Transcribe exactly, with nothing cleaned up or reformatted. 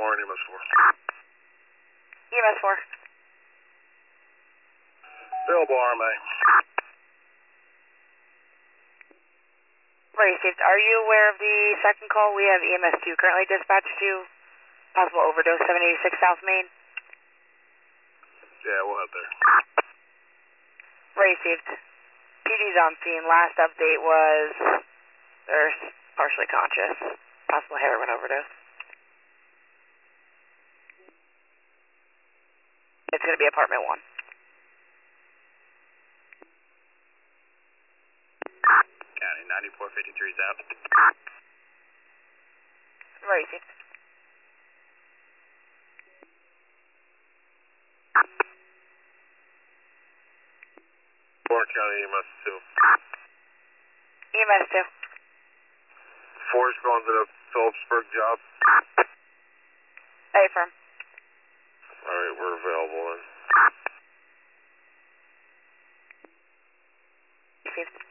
four and E M S four. E M S four. Available R M A. Received. Are you aware of the second call? We have E M S two currently dispatched to possible overdose, seven eighty-six South Main. Yeah, we'll head there. Received. P D's on scene. Last update was they're partially conscious. Possible heroin overdose. It's going to be apartment one. County ninety-four fifty-three South. Received. Four County E M S two. E M S two. Four's going to the Phillipsburg job. A firm. Alright, we're available then. Received.